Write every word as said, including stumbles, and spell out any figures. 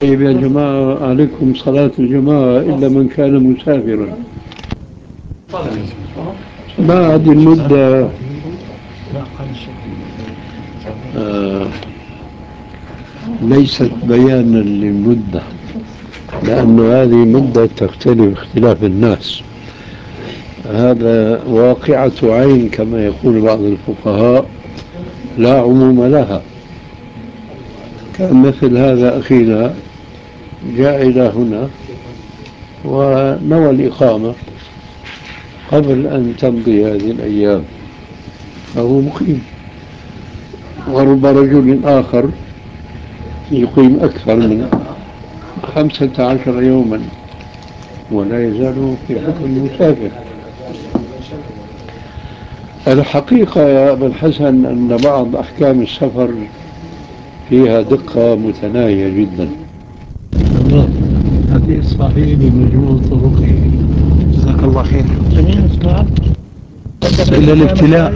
طيب يا جماعة، عليكم صلاة الجماعة إلا من كان مسافرا. بعد المدة آه ليست بيانا للمدة، لأن هذه مدة تختلف اختلاف الناس. هذا واقعة عين كما يقول بعض الفقهاء، لا عموم لها. كان مثل هذا أخينا جاء إلى هنا ونوى الإقامة قبل أن تمضي هذه الأيام، فهو مقيم. ورب رجل آخر يقيم أكثر من خمسة عشر يوما ولا يزال في حكم المسافر. الحقيقة يا أبا الحسن أن بعض أحكام السفر فيها دقة متناهية جدا. الله، حديث صحيح بمجموع طرقه. جزاك الله خير. إلا الابتلاء